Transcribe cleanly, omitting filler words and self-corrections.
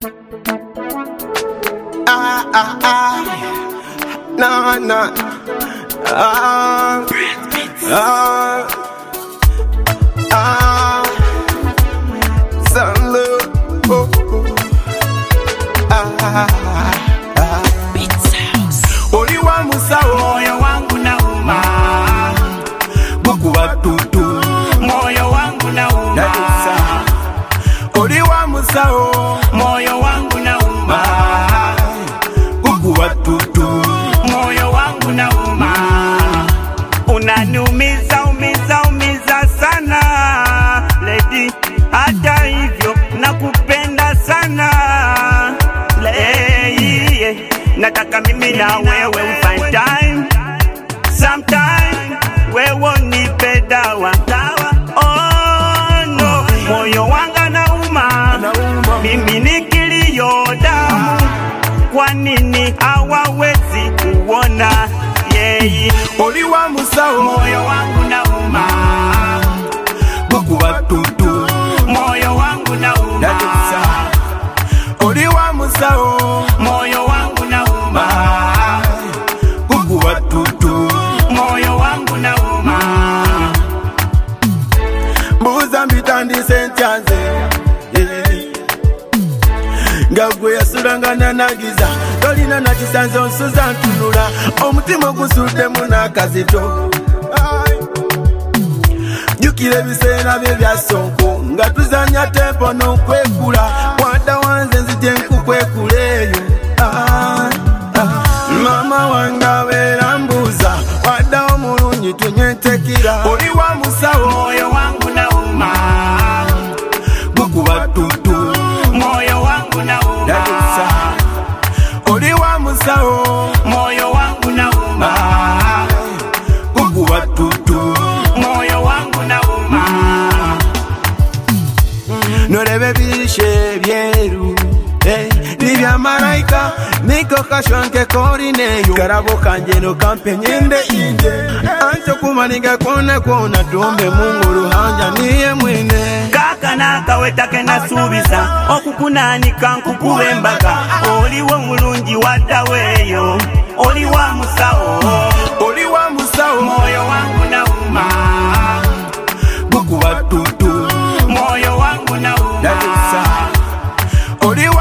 No. Some love. Oli wa musao moyo wangu nauma, buku watutu moyo wangu nauma. Oli wa musao moyo wangu nauma, buku watutu moyo wangu nauma. Unaniumiza umiza sana lady, hata hivyo nakupenda sana lady. Nataka mimi na wewe find time sometime, wewe nipe dawa. Oh no, moyo wanga nauma, mimi nikilio damu. Kwa nini hawawezi kuona yeye? Oli wa musao Moyo wangu nauma, buku watutu moyo wangu nauma. Oli wa musao Moyo wangu nauma, buku watutu moyo wangu nauma. Buza mbitandi sentyanze Ngagwe yasulangana nagiza Tolina na kisanze onsuza ntunula Omutima gusudde munakazito Jukile ebiseera bye bya Sonko nga tuzanya tempo n'okwekula Wada wanze nzije nkukwekuleeyo Mama wange abeera mbuuza Wadda omulungi tunyentekira Oli wa musawo Moyo wangu nauma, buku watutu moyo wangu nauma. Oli wa musawo Moyo wangu nauma, buku watutu moyo wangu nauma. Norebe bishe byeru Nibya malaika Niko kashwanke korineyo Karabo kanjeno kampenyende inje Ancho kumaniga kona Tumbe mungu ruhanja niye mwine Kaka nakawetake nasubisa okukunanika nkukubembaga. Oliwo mulungi wadda weeyo, oli wa musawo. Oli wa musawo Moyo wangu nauma, buku watutu moyo wangu nauma. Oli wa